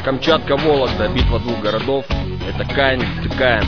Камчатка, Вологда, битва двух городов. Это Каин, Каин.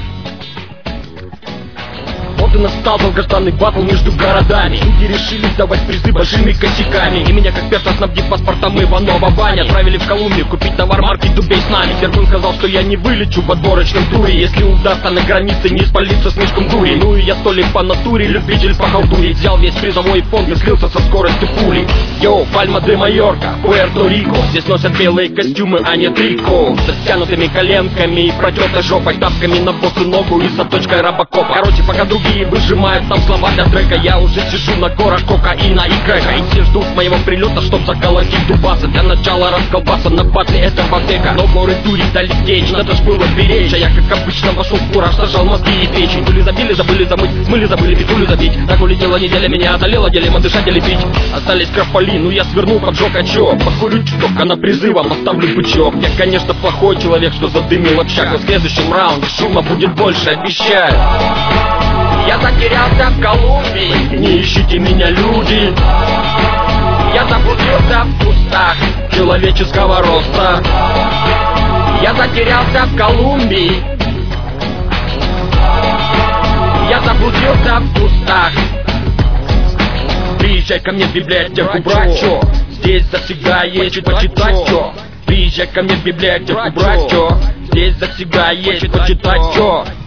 Вот и настал долгожданный батл между городами. Люди решили давать призы большими косяками, и меня как перца, снабдив паспортом Иванова Ваня, отправили в Колумбию купить товар марки Дубей с нами. Сергун сказал, что я не вылечу в отборочном туре, если удастся на границе не спалиться слишком дури. Ну и я столик по натуре, любитель похалтурить. Взял весь призовой фонд и слился со скоростью пули. Йоу, Пальма де Майорка, Пуэрто-Рико. Здесь носят белые костюмы, а не трико, с растянутыми коленками и протертой жопой, тапками на босу ногу и с оточкой робокопа. Короче, пока другие выжимают там слова для трека, я уже сижу на горах кокаина и крэка. И все ждут моего прилета, чтоб заколотить дубаса. Для начала расколбаса на батле этого века. Но горы дури долететь, надо ж было беречь. А я как обычно вошел в кураж, сажал мозги и печень. Пули забили, забыли замыть, смыли, забыли петулю забить. Так улетела неделя, меня одолела, делимо дышать или пить. Остались крафоли, ну я свернул, поджег очок. Покурю чуток, а на призывом оставлю бычок. Я, конечно, плохой человек, что задымил общак, но в следующем раунде шума будет больше, обещаю. Я затерялся в Колумбии, не ищите меня, люди. Я заблудился в кустах человеческого роста. Я затерялся в Колумбии. Я заблудился в кустах. Приезжай ко мне в библиотеку, братчо. Здесь завсегда есть почитать чё. Приезжай ко мне в библиотеку, братчо. Здесь завсегда есть почитать чё.